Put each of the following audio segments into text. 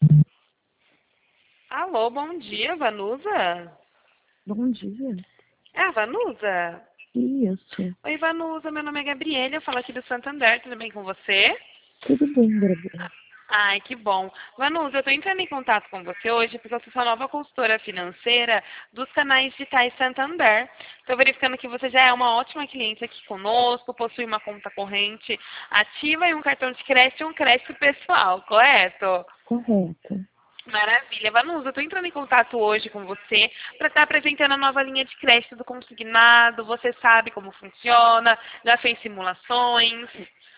Alô, bom dia, Vanusa? Bom dia. É a Vanusa? Isso. Oi, Vanusa, meu nome é Gabriela, eu falo aqui do Santander, tudo bem com você? Tudo bem, Gabriel? Ai, que bom. Vanusa, eu tô entrando em contato com você hoje porque eu sou sua nova consultora financeira dos canais digitais Santander. Estou verificando que você já é uma ótima cliente aqui conosco, possui uma conta corrente ativa e um cartão de crédito e um crédito pessoal, correto? Correto. Maravilha. Vanusa, eu estou entrando em contato hoje com você para estar apresentando a nova linha de crédito do consignado. Você sabe como funciona, já fez simulações.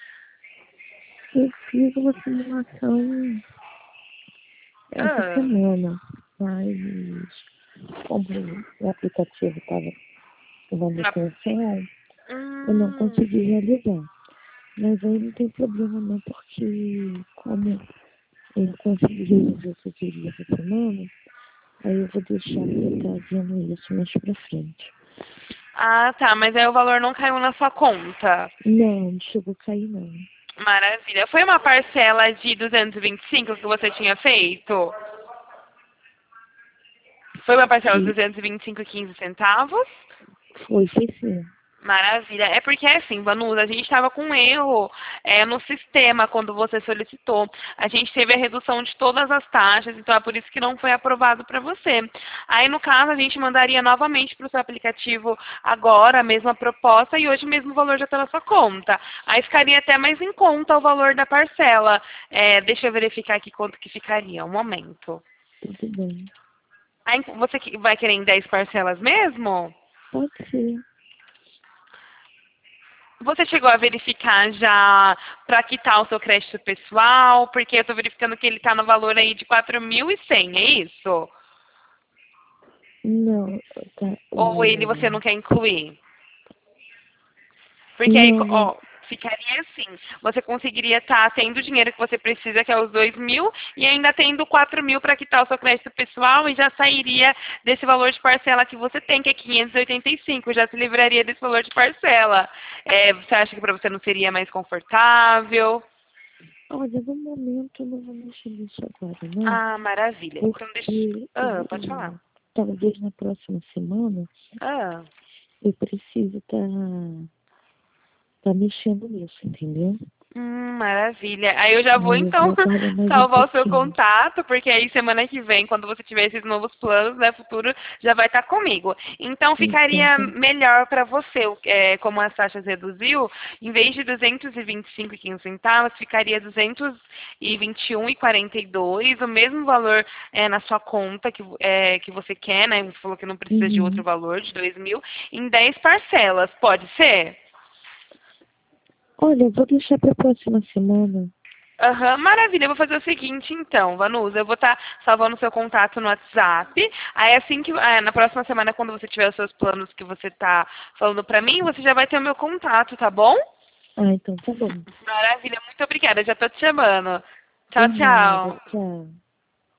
Eu fiz uma simulação essa Ah, semana, mas como o aplicativo estava dando na- atenção, eu não Hum, consegui realizar. Mas aí não tem problema não, porque como eu consegui resolver o que eu queria essa semana, aí eu vou deixar para estar vendo isso mais pra frente. ah, tá, mas aí o valor não caiu na sua conta. Não, não chegou a cair não. Maravilha. Foi uma parcela de 225 que você tinha feito? Foi uma parcela de E 225,15 centavos? foi sim. Maravilha. É porque assim, Vanusa, a gente estava com um erro no sistema quando você solicitou. A gente teve a redução de todas as taxas, então é por isso que não foi aprovado para você. Aí, no caso, a gente mandaria novamente para o seu aplicativo agora a mesma proposta e hoje mesmo o valor já está na sua conta. Aí ficaria até mais em conta o valor da parcela. Deixa eu verificar aqui quanto que ficaria. Um momento. Tudo bem. Aí, você vai querer em 10 parcelas mesmo? Pode ser. Você chegou a verificar já para quitar o seu crédito pessoal? Porque eu estou verificando que ele está no valor aí de 4.100, é isso? Não, tá. Ou ele você não quer incluir? Porque aí, Não, não. ó, ficaria assim. Você conseguiria estar tendo o dinheiro que você precisa, que é os 2.000, e ainda tendo 4.000 para quitar o seu crédito pessoal e já sairia desse valor de parcela que você tem, que é 585. Já se livraria desse valor de parcela. Você acha que para você não seria mais confortável? Olha, no momento eu não vou mexer nisso agora, não. Ah, maravilha. Então deixa. Porque Ah, pode falar. talvez na próxima semana Ah. eu precise tá mexendo nisso, entendeu? Maravilha. Aí eu já vou Aí eu vou então aguardar mais um salvar o seu pouquinho. contato, porque aí semana que vem, quando você tiver esses novos planos, né, futuro, já vai estar comigo. Então Então, ficaria tá. melhor para você, como as taxas reduziu, em vez de 225,15 centavos, ficaria 221,42, o mesmo valor na sua conta que você quer, né? Você falou que não precisa de outro Uhum. valor, de 2.000, em 10 parcelas. Pode ser? Olha, eu vou deixar pra próxima semana. Aham, maravilha. Eu vou fazer o seguinte, então, Vanusa. Eu vou estar salvando o seu contato no WhatsApp. Aí, assim que na próxima semana, quando você tiver os seus planos que você está falando pra mim, você já vai ter o meu contato, tá bom? Ah, então tá bom. Maravilha. Muito obrigada. Já tô te chamando. Por Tchau, nada. tchau. Tchau.